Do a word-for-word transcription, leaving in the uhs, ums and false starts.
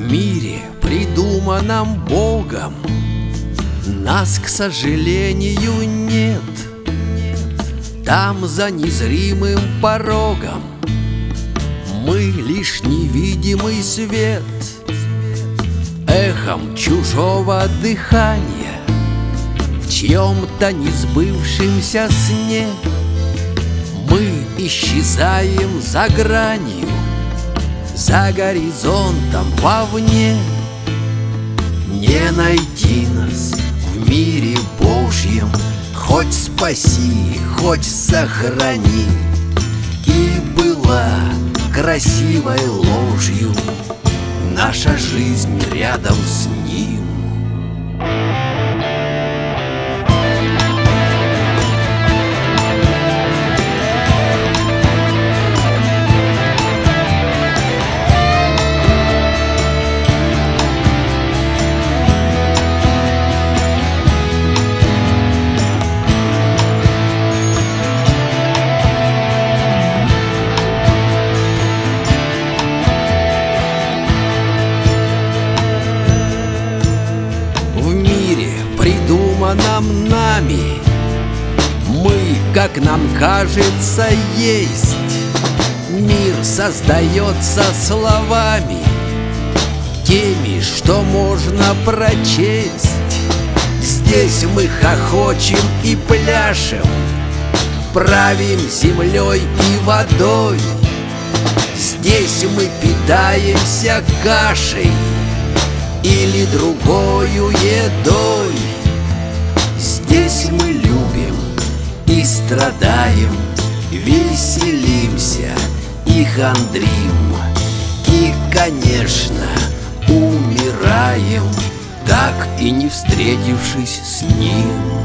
мире, придуманном Богом, нас, к сожалению, нет. Там, за незримым порогом, мы лишь невидимый свет, эхом чужого дыхания в чьем-то несбывшемся сне. Мы исчезаем за гранью, за горизонтом вовне. Не найти нас в мире Божьем, хоть спаси, хоть сохрани. И была красивой ложью наша жизнь рядом с Ним. Придуманном нами мы, как нам кажется, есть. Мир создается словами, теми, что можно прочесть. Здесь мы хохочем и пляшем, правим землей и водой. Здесь мы питаемся кашей или другою едой. Здесь мы любим и страдаем, веселимся и хандрим. И, конечно, умираем, так и не встретившись с Ним.